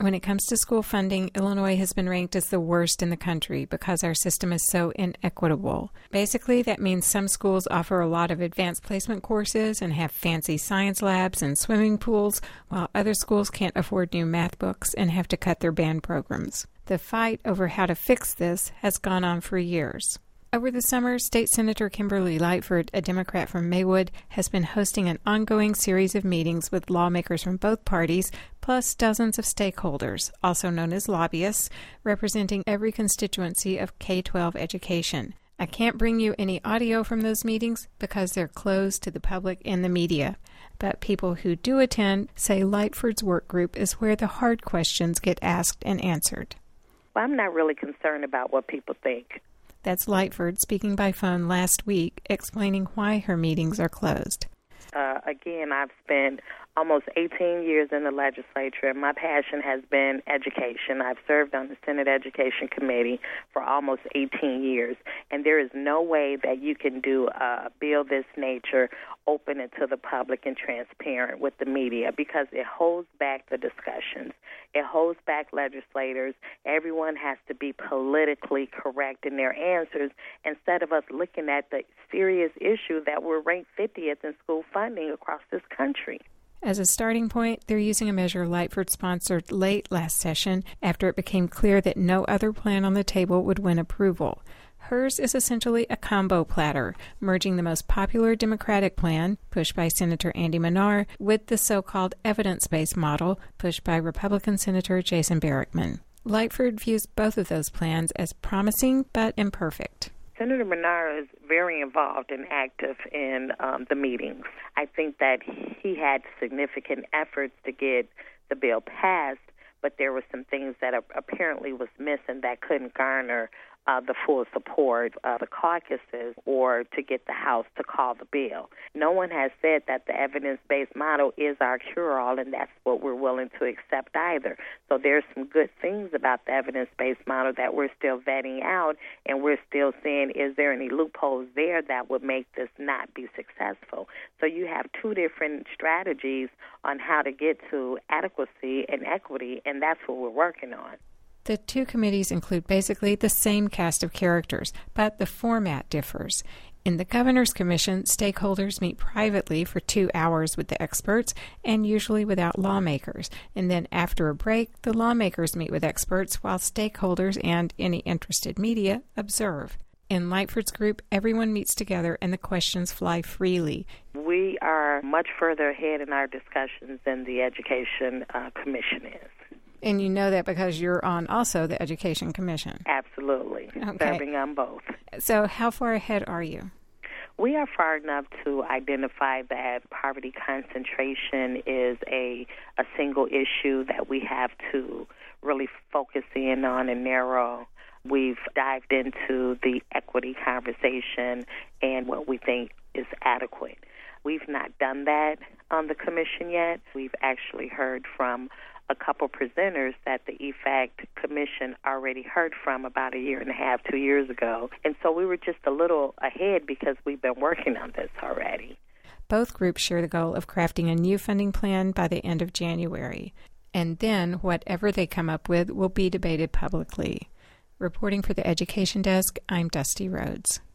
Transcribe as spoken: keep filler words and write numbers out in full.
When it comes to school funding, Illinois has been ranked as the worst in the country because our system is so inequitable. Basically, that means some schools offer a lot of advanced placement courses and have fancy science labs and swimming pools, while other schools can't afford new math books and have to cut their band programs. The fight over how to fix this has gone on for years. Over the summer, State Senator Kimberly Lightford, a Democrat from Maywood, has been hosting an ongoing series of meetings with lawmakers from both parties, plus dozens of stakeholders, also known as lobbyists, representing every constituency of K through twelve education. I can't bring you any audio from those meetings because they're closed to the public and the media. But people who do attend say Lightford's work group is where the hard questions get asked and answered. Well, I'm not really concerned about what people think. That's Lightford speaking by phone last week, explaining why her meetings are closed. Uh, again, I've spent almost eighteen years in the legislature, and my passion has been education. I've served on the Senate Education Committee for almost eighteen years, and there is no way that you can do a bill this nature, open it to the public and transparent with the media, because it holds back the discussions. It holds back legislators. Everyone has to be politically correct in their answers instead of us looking at the serious issue that we're ranked fiftieth in school funding across this country. As a starting point, they're using a measure Lightford sponsored late last session after it became clear that no other plan on the table would win approval. Hers is essentially a combo platter, merging the most popular Democratic plan, pushed by Senator Andy Manar, with the so-called evidence-based model, pushed by Republican Senator Jason Barrickman. Lightford views both of those plans as promising but imperfect. Senator Manar is very involved and active in um, the meetings. I think that he had significant efforts to get the bill passed, but there were some things that apparently was missing that couldn't garner Uh, the full support of the caucuses or to get the House to call the bill. No one has said that the evidence-based model is our cure-all, and that's what we're willing to accept either. So there's some good things about the evidence-based model that we're still vetting out, and we're still seeing, is there any loopholes there that would make this not be successful? So you have two different strategies on how to get to adequacy and equity, and that's what we're working on. The two committees include basically the same cast of characters, but the format differs. In the Governor's Commission, stakeholders meet privately for two hours with the experts and usually without lawmakers. And then after a break, the lawmakers meet with experts while stakeholders and any interested media observe. In Lightford's group, everyone meets together and the questions fly freely. We are much further ahead in our discussions than the Education uh, Commission is. And you know that because you're on also the Education Commission. Absolutely. Okay. Serving on both. So how far ahead are you? We are far enough to identify that poverty concentration is a, a single issue that we have to really focus in on and narrow. We've dived into the equity conversation and what we think is adequate. We've not done that on the commission yet. We've actually heard from a couple presenters that the E FACT Commission already heard from about a year and a half, two years ago. And so we were just a little ahead because we've been working on this already. Both groups share the goal of crafting a new funding plan by the end of January. And then whatever they come up with will be debated publicly. Reporting for the Education Desk, I'm Dusty Rhodes.